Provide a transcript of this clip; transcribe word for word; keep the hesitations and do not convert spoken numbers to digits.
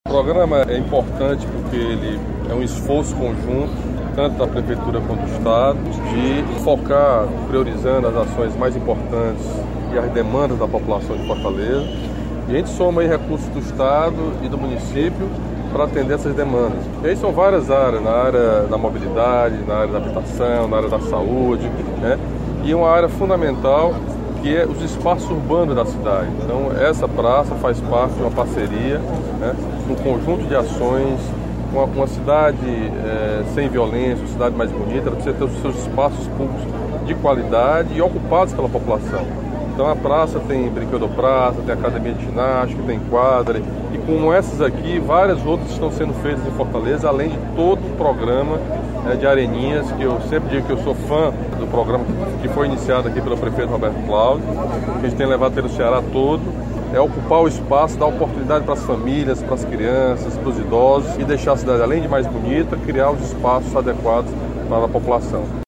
O programa é importante porque ele é um esforço conjunto, tanto da Prefeitura quanto do Estado, de focar, priorizando as ações mais importantes e as demandas da população de Fortaleza. E a gente soma aí recursos do Estado e do município para atender essas demandas. E aí são várias áreas, na área da mobilidade, na área da habitação, na área da saúde, né? E uma área fundamental que é os espaços urbanos da cidade. Então essa praça faz parte de uma parceria, né, um conjunto de ações. Uma, uma cidade é, sem violência, uma cidade mais bonita, ela precisa ter os seus espaços públicos de qualidade e ocupados pela população. Então a praça tem brinquedopraça, tem academia de ginástica, tem quadra, e como essas aqui, várias outras estão sendo feitas em Fortaleza, além de todo o programa é, de areninhas, que eu sempre digo que eu sou fã do programa que foi iniciado aqui pelo prefeito Roberto Cláudio, que a gente tem levado pelo Ceará todo. É ocupar o espaço, dar oportunidade para as famílias, para as crianças, para os idosos e deixar a cidade, além de mais bonita, criar os espaços adequados para a população.